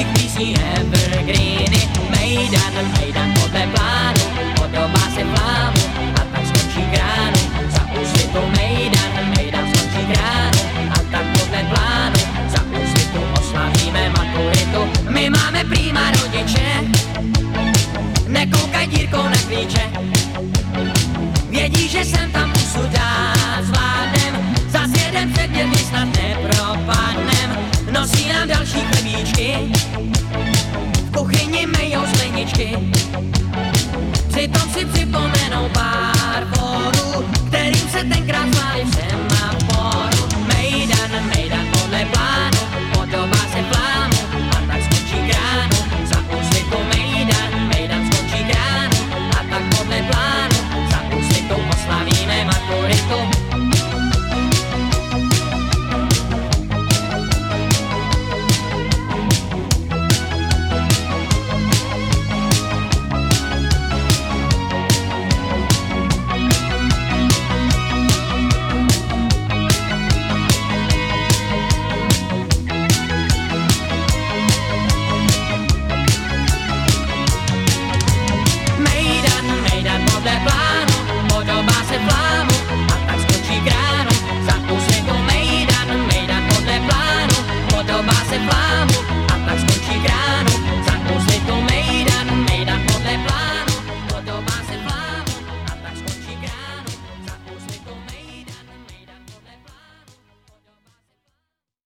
našich písní evergreeny. Mejdan podle plánu, podobá se plánu a tak skončí kránu. Za Úsvitu Mejdan skončí kránu a tak podle plánu. Za Úsvitu oslavíme maturitu. My máme prýma rodiče, nekoukaj dírkou na klíče. Vědí, že jsem tam pusu dát zvládnem, zas jeden předmět, my snad nepropadnem. Nosí nám další chlebíčky, v kuchyni mejou skleničky. Přitom si připomenou pár fórů, kterým se tenkrát zváli v semaforu. Mejdan podle plánu,